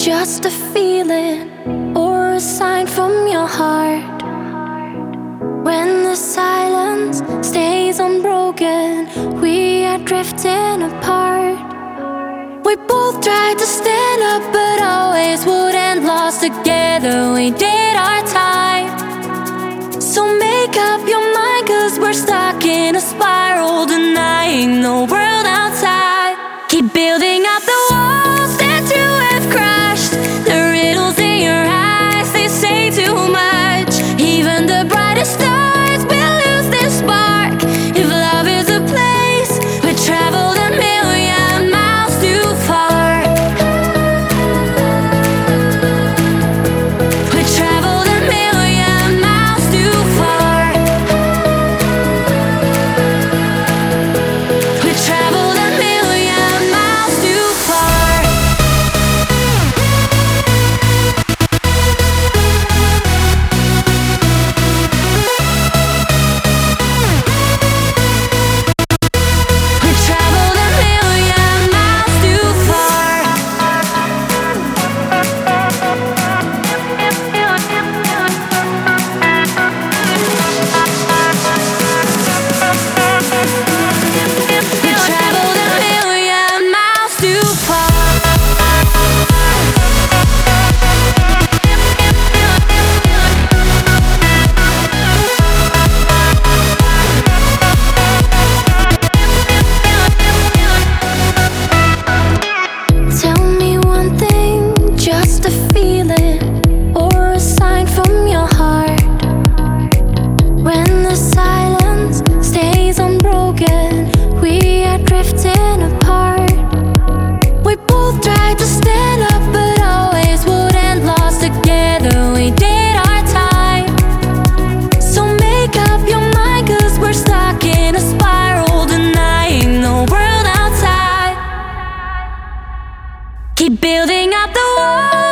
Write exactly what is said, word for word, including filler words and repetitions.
just a feeling or a sign from your heart. When the silence stays unbroken, we are drifting apart. We both tried to stand up, but always wouldn't. Lost together, we did our time. So make up your mind, cause we're stuck in a spiral, denying the world outside. Keep building up the walls that you have crushed. The riddles in your eyes, they say too much. Even the brightest stars will lose their spark. If love is a place, we traveled a million miles too far. We traveled a million miles too far. We traveled a million miles too far. We traveled a million miles too far. We traveled a million miles too far. Tell me one thing, just a feeling or a sign from your heart. When the silence stays unbroken, we are drifting apart. We both tried to stand up, but always wouldn't. Lost together, we did our time. So make up your mind, cause we're stuck in a spiral, denying the world outside. Keep building up the walls